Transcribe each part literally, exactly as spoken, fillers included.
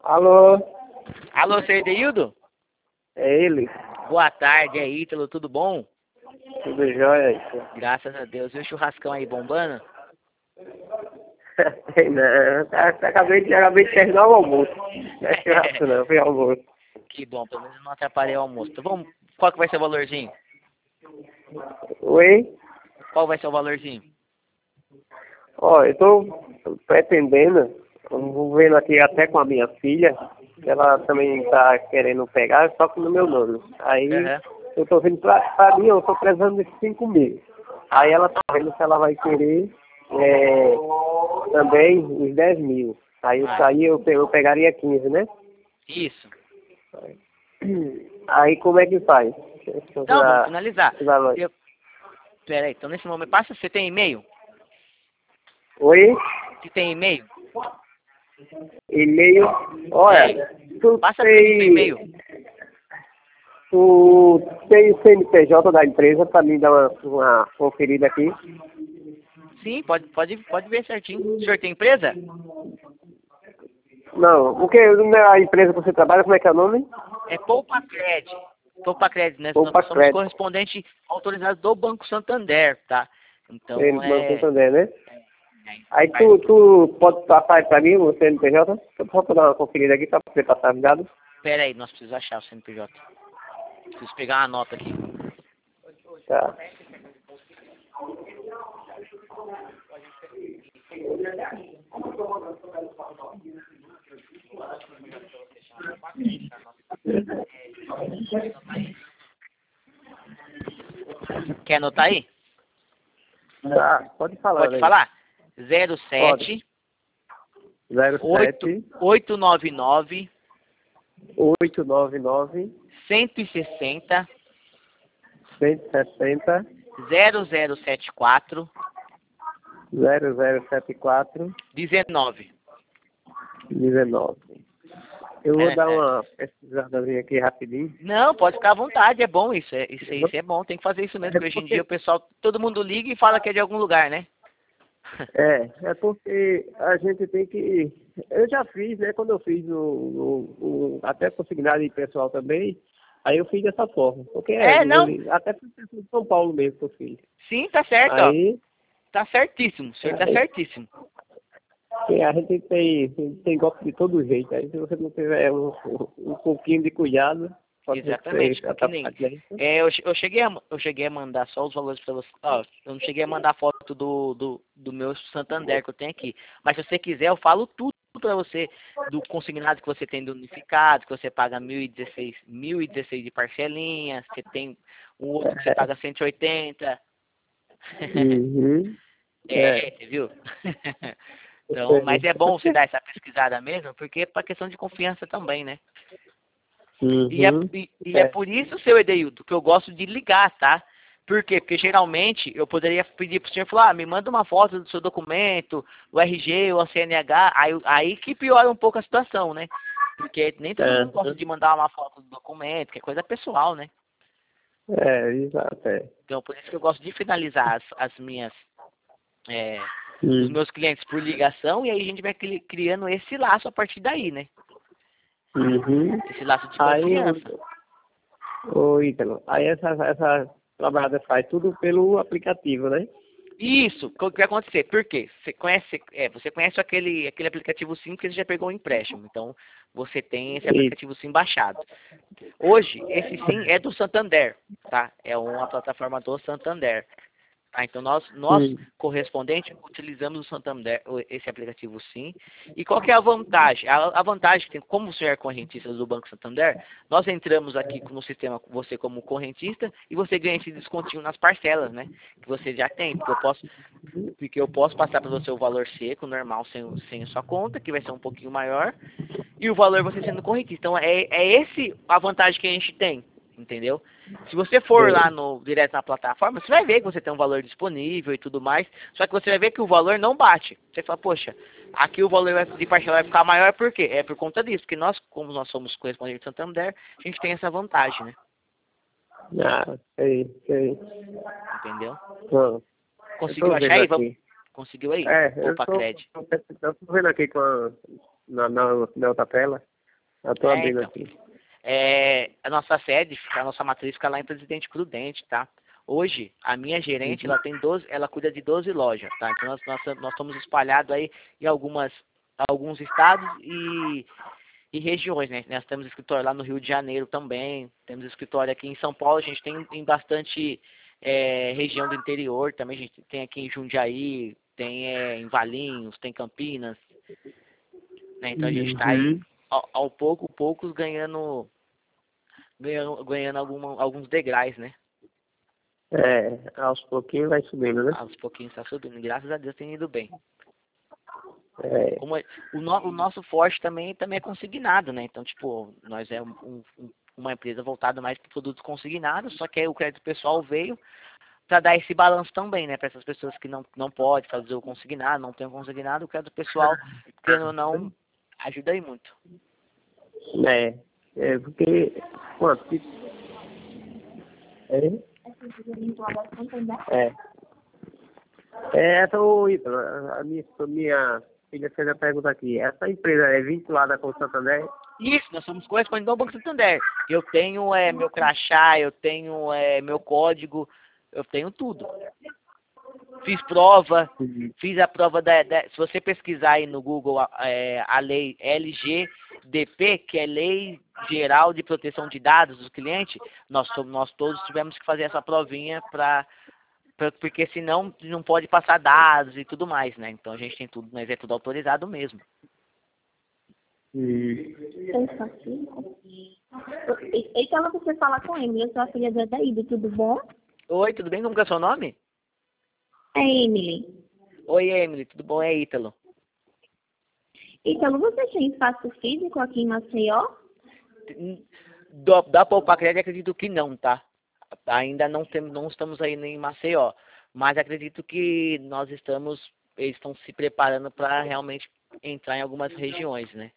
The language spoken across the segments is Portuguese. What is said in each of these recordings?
Alô? Alô, seu Edeildo? É ele? Boa tarde, é Ítalo, tudo bom? Tudo jóia? Isso? Graças a Deus. E o churrascão aí bombando? Não, tá, tá, acabei, de, acabei de terminar o almoço. Não é churrasco não, foi almoço. Que bom, pelo menos não atrapalhei o almoço. Então vamos, qual que vai ser o valorzinho? Oi? Qual vai ser o valorzinho? Ó, eu tô pretendendo, eu vou vendo aqui até com a minha filha, que ela também tá querendo pegar, só que no meu nome. Aí Uhum. eu tô vendo pra, pra mim, eu tô precisando de cinco mil. Aí ela tá vendo se ela vai querer é, também os dez mil. Aí isso Ah, aí eu, pe- eu pegaria quinze, né? isso. Aí como é que faz? Então, vamos finalizar. Oi? Eu... Pera aí, então nesse momento, passa, você tem e-mail? Você tem e-mail? E-mail? Olha, tu Passa pra mim seu tem, e-mail. tu tem o C N P J da empresa pra mim dar uma, uma conferida aqui? Sim, pode, pode, pode ver certinho. O senhor tem empresa? Não, o que a empresa que você trabalha, como é que é o nome? É Poupa Cred. Poupa Cred, né? Poupa Nós somos Cred. correspondente autorizado do Banco Santander, tá? Ele, Então Banco é. Santander, né? é Aí faz tu, tudo. tu pode passar aí pra mim o C N P J? Só pra dar uma conferida aqui, pra você passar os dados. Pera aí, nós precisamos achar o C N P J. Preciso pegar uma nota aqui. Tá. Quer anotar aí? Tá, pode falar. Pode Aí. falar? zero Pode. sete zero oito sete oito nove nove oito nove nove cento e sessenta cento e sessenta zero zero sete quatro zero zero sete quatro dezenove. dezenove. Eu vou É, dar é. uma pesquisadazinha aqui rapidinho. Não, pode ficar à vontade, é bom isso, é, isso, isso é bom, tem que fazer isso mesmo, É porque hoje em dia o porque, pessoal, todo mundo liga e fala que é de algum lugar, né? é, é porque a gente tem que. Eu já fiz, né? Quando eu fiz o, o, o até consignado em pessoal também, aí eu fiz dessa forma. Porque é, É, não, ele, até foi em São Paulo mesmo que eu fiz. sim, tá certo, ó, Aí, tá certíssimo, o senhor tá aí certíssimo. porque a gente tem, tem, tem golpe de todo jeito. Aí se você não tiver um, um, um pouquinho de cuidado, pode ser que Exatamente, você porque nem, atrapalhe. é, eu, che- eu, cheguei a, eu cheguei a mandar só os valores para você, ó, eu não cheguei a mandar foto do, do, do meu Santander que eu tenho aqui, mas se você quiser eu falo tudo para você, do consignado que você tem do unificado, que você paga mil e dezesseis, mil e dezesseis de parcelinhas, você tem um outro que você paga cento e oitenta. Uhum. É, É. você viu? Eu Então, mas sei. é bom você dar essa pesquisada mesmo, porque é para questão de confiança também, né? E é, Uhum. e, e é É. por isso, seu Edeildo, que eu gosto de ligar, tá? Por quê? Porque geralmente eu poderia pedir pro senhor falar, ah, me manda uma foto do seu documento, o R G, o C N H, aí, aí que piora um pouco a situação, né? Porque nem todo mundo gosta É, de mandar uma foto do documento, que é coisa pessoal, né? é, exato, é. Então por isso que eu gosto de finalizar as, as minhas, é, os Hum. meus clientes por ligação, e aí a gente vai cri- criando esse laço a partir daí, né? Uhum. Esse laço de Aí, confiança. ô Ítalo, aí essa, essa trabalhada faz tudo pelo aplicativo, né? Isso, o que vai acontecer? Por quê? Você conhece, é, você conhece aquele, aquele aplicativo Sim que você já pegou o empréstimo. Então, você tem esse Isso. aplicativo Sim baixado. Hoje, esse Sim é do Santander, tá? É uma plataforma do Santander. Tá? Então, nós, nós, Hum. correspondente, utilizamos o Santander, o- esse aplicativo Sim. E qual que é a vantagem? A, a vantagem que tem, como você é correntista do Banco Santander, nós entramos aqui no sistema, você como correntista, e você ganha esse descontinho nas parcelas, né? Que você já tem, porque eu posso, porque eu posso passar para você o valor seco, normal, sem, o- sem a sua conta, que vai ser um pouquinho maior, e o valor você sendo correntista. Então, é, é esse a vantagem que a gente tem, entendeu? Se você for lá Sei. no direto na plataforma, você vai ver que você tem um valor disponível e tudo mais, só que você vai ver que o valor não bate. Você fala, poxa, aqui o valor vai- de parcela vai ficar maior, por quê? É por conta disso, porque nós, como nós somos correspondentes de Santander, a gente tem essa vantagem, né? Ah, sei, sei. Entendeu? Bom, eu Conseguiu tô achar vendo aí? Vamos. aqui. Conseguiu aí? É, eu Opa, tô, Cred. tô, pesquisando, tô vendo aqui com a, na, na, na outra tela. Eu tô É, abrindo então. aqui. É, a nossa sede, fica- a nossa matriz fica lá em Presidente Prudente, tá? Hoje, a minha gerente, Uhum. ela tem doze, ela cuida de doze lojas, tá? Então nós, nós, nós estamos espalhados aí em algumas, alguns estados e, e regiões, né? Nós temos escritório lá no Rio de Janeiro também, temos escritório aqui em São Paulo, a gente tem, tem bastante é, região do interior também, a gente tem aqui em Jundiaí, tem é, em Valinhos, tem Campinas, né? Então a gente está aí Uhum. ao, ao pouco, poucos ganhando ganhando, ganhando alguma, alguns degraus, né? É, aos pouquinhos vai subindo, né? Aos pouquinhos está subindo. Graças a Deus tem ido bem. É. Como é- o, no, o nosso forte também, também é consignado, né? Então, tipo, nós é um, um, uma empresa voltada mais para produtos consignados, só que aí o crédito pessoal veio para dar esse balanço também, né? Para essas pessoas que não, não podem fazer o consignado, não tem o consignado, o crédito pessoal, querendo ou não, ajuda aí muito. É. É, porque. Pô, se- é. É. É, essa, ô, Ítalo, a minha, a minha filha fez a pergunta aqui. Essa empresa é vinculada com o Santander? Isso, nós somos correspondentes ao Banco Santander. Eu tenho é, meu crachá, eu tenho é, meu código, eu tenho tudo. Fiz prova, Uhum. fiz a prova da, da- se você pesquisar aí no Google a, é, a lei L G D P, que é Lei Geral de Proteção de Dados do Cliente, nós, somos- nós todos tivemos que fazer essa provinha para porque senão não pode passar dados e tudo mais, né? Então a gente tem tudo, mas é tudo autorizado mesmo. Uhum. Então você fala com ele, eu sou a filha da Daída, tudo bom? Oi, tudo bem? Como que é o seu nome? É Emily. Oi, Emily, tudo bom? É Ítalo. Então você tem espaço físico aqui em Maceió? Dá, dá para upar crédito? Acredito que não, tá? Ainda não, tem, não estamos aí em Maceió, mas acredito que nós estamos, eles estão se preparando para realmente entrar em algumas regiões, né?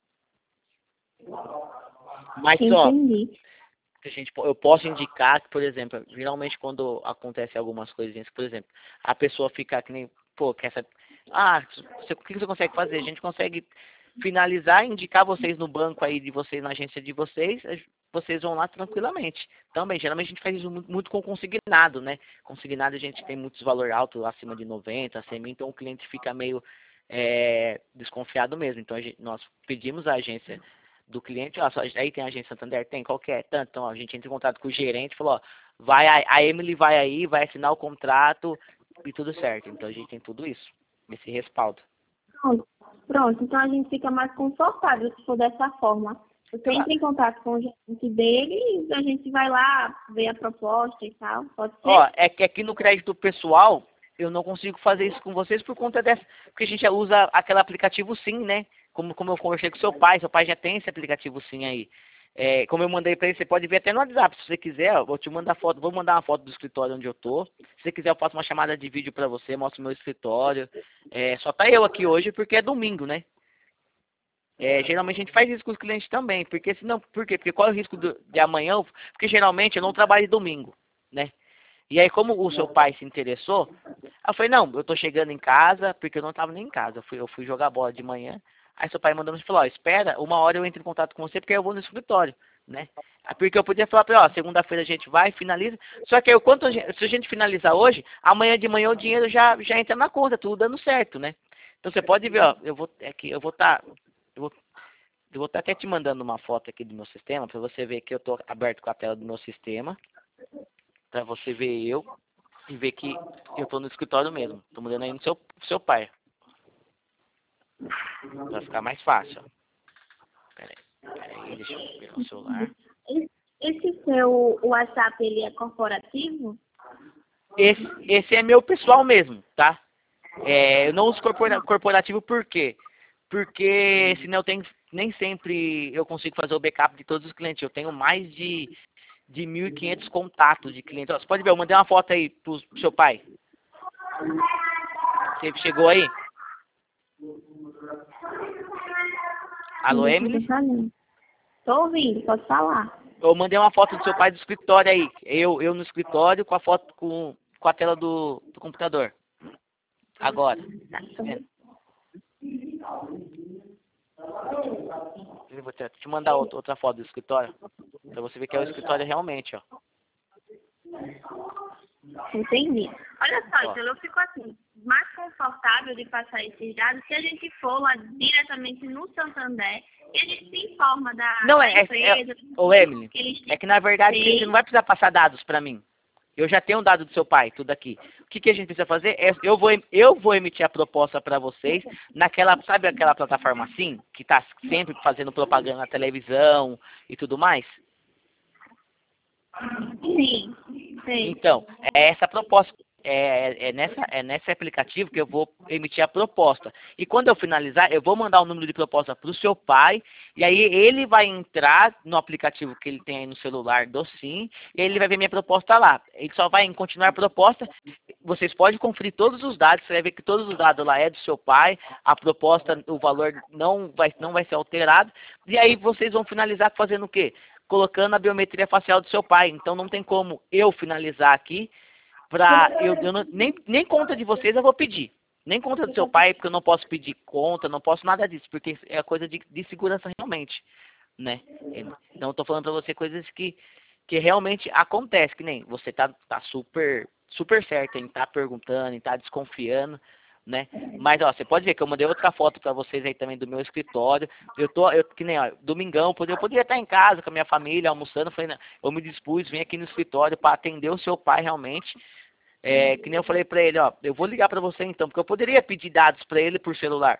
Mas só, Entendi. a gente, eu posso indicar que, por exemplo, geralmente quando acontece algumas coisinhas, por exemplo, a pessoa fica que nem, pô, quer saber, ah, você, o que você consegue fazer? A gente consegue finalizar e indicar vocês no banco aí de vocês, na agência de vocês, vocês vão lá tranquilamente. Também, geralmente a gente faz isso muito, muito com consignado, né? Consignado a gente tem muitos valor alto, acima de noventa, cem mil, então o cliente fica meio é, desconfiado mesmo. Então a gente, nós pedimos à agência do cliente, ó, só, aí tem a agência Santander, tem, qual que é? Tanto, então ó, a gente entra em contato com o gerente, falou, ó, vai, a, a Emily vai aí, vai assinar o contrato e tudo certo. Então a gente tem tudo isso, esse respaldo. Pronto. Pronto, então a gente fica mais confortável se for dessa forma. Você entra em contato com o gerente dele e a gente vai lá ver a proposta e tal, pode ser? Ó, é que aqui no crédito pessoal, eu não consigo fazer isso com vocês por conta dessa, porque a gente já usa aquele aplicativo Sim, né? Como, como eu conversei com seu pai, seu pai já tem esse aplicativo Sim aí. É, como eu mandei para ele, você pode ver até no WhatsApp, se você quiser, ó, vou te mandar foto, vou mandar uma foto do escritório onde eu tô. Se você quiser, eu faço uma chamada de vídeo para você, mostro o meu escritório. É, só tá eu aqui hoje porque é domingo, né? É, geralmente a gente faz isso com os clientes também, porque senão, por quê? Porque qual é o risco do, de amanhã? Porque geralmente eu não trabalho domingo, né? E aí, como o seu pai se interessou, eu falei, não, eu tô chegando em casa, porque eu não tava nem em casa, eu fui, eu fui jogar bola de manhã. Aí seu pai mandou me falar, ó, espera, uma hora eu entro em contato com você, porque aí eu vou no escritório, né? Porque eu podia falar pra ele, ó, segunda-feira a gente vai, finaliza. Só que aí, quanto a gente, se a gente finalizar hoje, amanhã de manhã o dinheiro já, já entra na conta, tudo dando certo, né? Então você pode ver, ó, eu vou, é que eu vou estar, eu vou eu vou estar até te mandando uma foto aqui do meu sistema, para você ver que eu estou aberto com a tela do meu sistema, para você ver eu e ver que eu estou no escritório mesmo. Estou mandando aí no seu, seu pai, para ficar mais fácil. Pera aí, pera aí, deixa eu pegar o celular. Esse seu WhatsApp, ele é corporativo? Esse, esse é meu pessoal mesmo, tá? É, eu não uso corpora, corporativo por quê? Porque senão eu tenho, nem sempre eu consigo fazer o backup de todos os clientes. Eu tenho mais de, de mil e quinhentos contatos de clientes. Ó, você pode ver, eu mandei uma foto aí pro seu pai. Você chegou aí? Alô, Emily? Estou ouvindo, pode falar. Eu mandei uma foto do seu pai do escritório aí. Eu, eu no escritório com a foto com, com a tela do, do computador. Agora. Tá vendo? Eu vou te, te mandar outra, outra foto do escritório, pra você ver que é o escritório realmente, ó. Entendi. Olha só, Ó. então eu fico assim, mais confortável de passar esses dados se a gente for lá diretamente no Santander e a gente se informa da, Não, da é, é, empresa. é, ô Emily, que eles é que na verdade têm. você não vai precisar passar dados pra mim. Eu já tenho um dado do seu pai, tudo aqui. O que, que a gente precisa fazer? É, eu, vou, em- eu vou emitir a proposta para vocês naquela, sabe aquela plataforma assim, que está sempre fazendo propaganda na televisão e tudo mais? Sim, sim. Então, é essa proposta. É, é, nessa, é nesse aplicativo que eu vou emitir a proposta. E quando eu finalizar, eu vou mandar o número de proposta para o seu pai, e aí ele vai entrar no aplicativo que ele tem aí no celular do Sim, e ele vai ver minha proposta lá. Ele só vai em continuar a proposta. Vocês podem conferir todos os dados, você vai ver que todos os dados lá é do seu pai, a proposta, o valor não vai, não vai ser alterado, e aí vocês vão finalizar fazendo o quê? Colocando a biometria facial do seu pai. Então não tem como eu finalizar aqui, pra, eu, eu não, nem, nem conta de vocês eu vou pedir. Nem conta do seu pai, porque eu não posso pedir conta, não posso nada disso, porque é coisa de, de segurança realmente, né? Então eu tô falando pra você coisas que, que realmente acontece, que nem você tá, tá super, super certo em tá perguntando, em tá desconfiando, né? Mas ó, você pode ver que eu mandei outra foto pra vocês aí também do meu escritório. Eu tô, eu, que nem ó, domingão, eu poderia estar em casa com a minha família almoçando, falei, não, eu me dispus, vim aqui no escritório para atender o seu pai realmente. É, que nem eu falei pra ele, ó, eu vou ligar pra você então, porque eu poderia pedir dados pra ele por celular.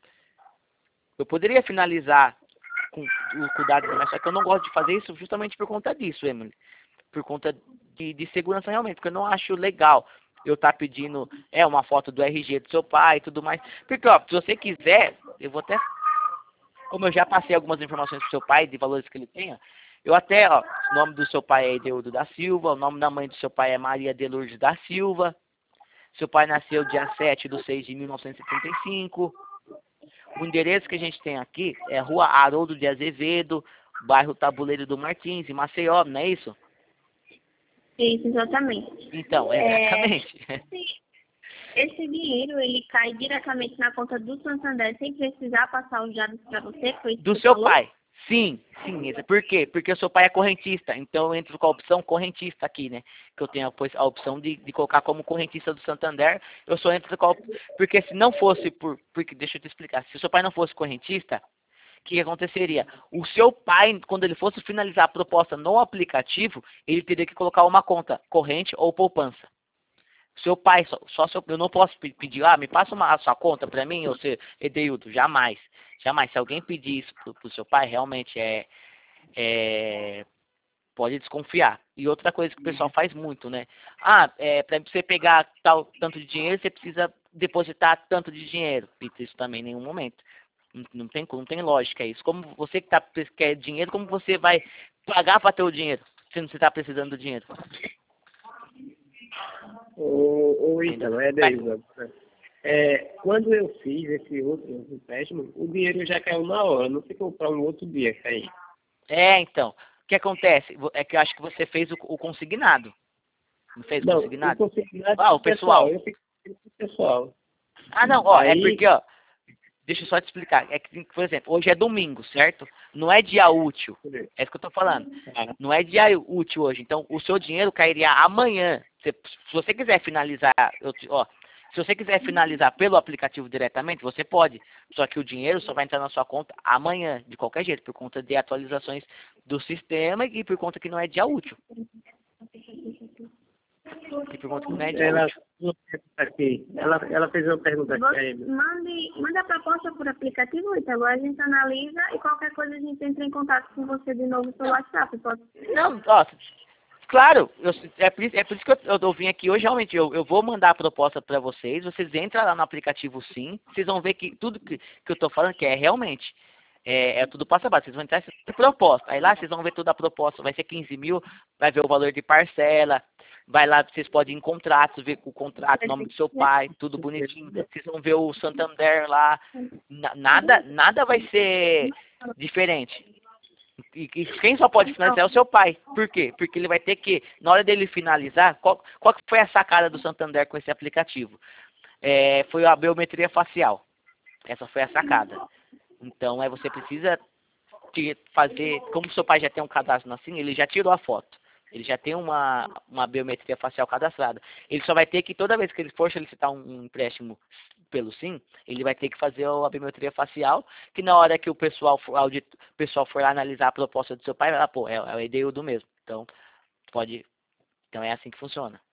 Eu poderia finalizar com, com dados, mas só que eu não gosto de fazer isso justamente por conta disso, Emily. Por conta de, de segurança realmente, porque eu não acho legal eu estar pedindo é, uma foto do R G do seu pai e tudo mais. Porque, ó, se você quiser, eu vou até, como eu já passei algumas informações pro seu pai, de valores que ele tenha, eu até, ó, o nome do seu pai é Edeudo da Silva, o nome da mãe do seu pai é Maria de Lourdes da Silva, seu pai nasceu dia sete de seis de mil novecentos e setenta e cinco, o endereço que a gente tem aqui é Rua Haroldo de Azevedo, bairro Tabuleiro do Martins, em Maceió, não é isso? Isso, exatamente. Então, exatamente. É, esse, esse dinheiro, ele cai diretamente na conta do Santander sem precisar passar os dados para você? Foi isso Do que você seu falou? pai. Sim, sim. Esse- Por quê? Porque o seu pai é correntista. Então eu entro com a opção correntista aqui, né? Que eu tenho pois, a opção de, de colocar como correntista do Santander. Eu só entro com a, op- porque se não fosse por... Porque, deixa eu te explicar. Se o seu pai não fosse correntista, o que aconteceria? O seu pai, quando ele fosse finalizar a proposta no aplicativo, ele teria que colocar uma conta corrente ou poupança. Seu pai, só, só seu, eu não posso pe- pedir, ah, me passa uma, a sua conta para mim, ou ser Edeildo, jamais. Jamais. Se alguém pedir isso pro, pro seu pai, realmente é, é, pode desconfiar. E outra coisa que o pessoal faz muito, né? Ah, é, para você pegar tal tanto de dinheiro, você precisa depositar tanto de dinheiro. Isso também em nenhum momento. Não, não tem, não tem lógica isso. Como você que tá, quer dinheiro, como você vai pagar para ter o dinheiro, se você está precisando do dinheiro? Ô, ô Ítalo, é Mas- Deus. É, quando eu fiz esse outro empréstimo, o dinheiro já caiu na hora, não ficou para um outro dia cair. É, então. O que acontece? É que eu acho que você fez o, o consignado. Não fez o Não, consignado? o consignado Ah, o pessoal. eu fiquei com o pessoal. Ah, não, ó, é Aí- porque, ó, deixa eu só te explicar. É que, por exemplo, hoje é domingo, certo? Não é dia útil. É isso que eu tô falando. Ah, Não é dia útil hoje. Então, o seu dinheiro cairia amanhã. Se, se você quiser finalizar, eu te- ó, se você quiser finalizar pelo aplicativo diretamente, você pode. Só que o dinheiro só vai entrar na sua conta amanhã, de qualquer jeito, por conta de atualizações do sistema e por conta que não é dia útil. E por conta que não é dia ela, útil. aqui, ela, ela fez uma pergunta aqui a Você ele. mande, manda a proposta por aplicativo, Ítalo, a gente analisa e qualquer coisa a gente entra em contato com você de novo pelo WhatsApp. Pode... Não, ó, claro, eu, é, por, isso- é por isso que eu, eu, eu vim aqui hoje, realmente, eu, eu vou mandar a proposta para vocês, vocês entram lá no aplicativo Sim, vocês vão ver que tudo que, que eu estou falando que é realmente, é, é tudo passo a passo, vocês vão entrar em proposta, aí lá vocês vão ver toda a proposta, vai ser quinze mil, vai ver o valor de parcela, vai lá, vocês podem ir em contratos, ver o contrato, nome do seu pai, tudo bonitinho, vocês vão ver o Santander lá, na- nada, nada vai ser diferente. E, e quem só pode finalizar é o seu pai. Por quê? Porque ele vai ter que, na hora dele finalizar, qual, qual que foi a sacada do Santander com esse aplicativo? É, foi a biometria facial. Essa foi a sacada. Então, é, você precisa que fazer, como seu pai já tem um cadastro na Sim, ele já tirou a foto. Ele já tem uma, uma biometria facial cadastrada. Ele só vai ter que, toda vez que ele for solicitar um, um empréstimo pelo Sim, ele vai ter que fazer a biometria facial, que na hora que o pessoal for, audit, o pessoal for lá analisar a proposta do seu pai, vai lá, pô, é, é o E D U do mesmo. Então, pode, então é assim que funciona.